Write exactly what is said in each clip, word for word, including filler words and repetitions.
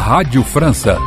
Rádio França.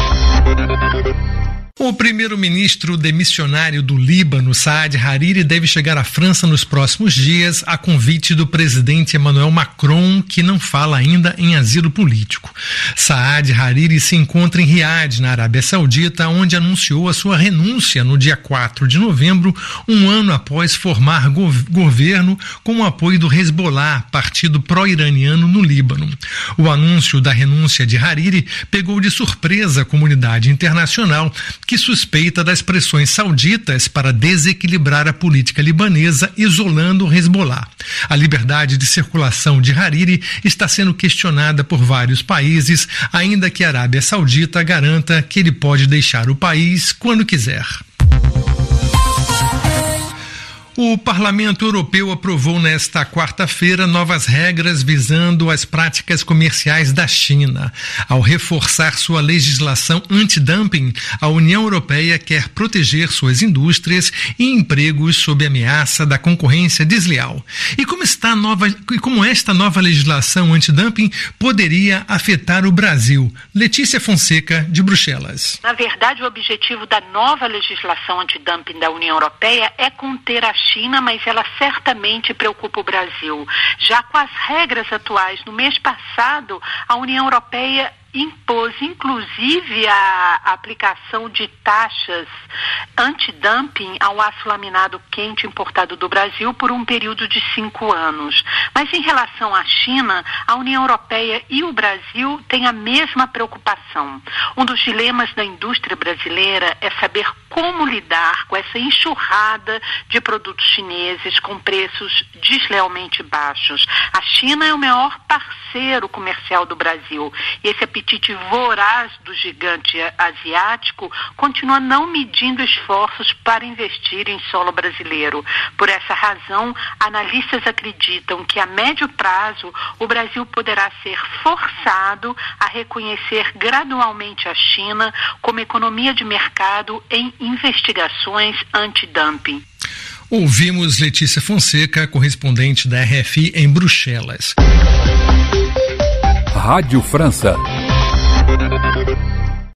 O primeiro-ministro demissionário do Líbano, Saad Hariri, deve chegar à França nos próximos dias a convite do presidente Emmanuel Macron, que não fala ainda em asilo político. Saad Hariri se encontra em Riad, na Arábia Saudita, onde anunciou a sua renúncia no dia quatro de novembro, um ano após formar gov- governo com o apoio do Hezbollah, partido pró-iraniano no Líbano. O anúncio da renúncia de Hariri pegou de surpresa a comunidade internacional, que suspeita das pressões sauditas para desequilibrar a política libanesa, isolando o Hezbollah. A liberdade de circulação de Hariri está sendo questionada por vários países, ainda que a Arábia Saudita garanta que ele pode deixar o país quando quiser. O Parlamento Europeu aprovou nesta quarta-feira novas regras visando as práticas comerciais da China. Ao reforçar sua legislação antidumping, a União Europeia quer proteger suas indústrias e empregos sob ameaça da concorrência desleal. E como está a nova, e como esta nova legislação antidumping poderia afetar o Brasil? Letícia Fonseca, de Bruxelas. Na verdade, o objetivo da nova legislação antidumping da União Europeia é conter a China, mas ela certamente preocupa o Brasil. Já com as regras atuais, no mês passado, a União Europeia impôs, inclusive, a aplicação de taxas antidumping ao aço laminado quente importado do Brasil por um período de cinco anos. Mas em relação à China, a União Europeia e o Brasil têm a mesma preocupação. Um dos dilemas da indústria brasileira é saber como lidar com essa enxurrada de produtos chineses com preços deslealmente baixos. A China é o maior parceiro comercial do Brasil e esse apetite voraz do gigante asiático continua não medindo esforços para investir em solo brasileiro. Por essa razão, analistas acreditam que a médio prazo o Brasil poderá ser forçado a reconhecer gradualmente a China como economia de mercado em investigações antidumping. Ouvimos Letícia Fonseca, correspondente da R F I em Bruxelas. Rádio França.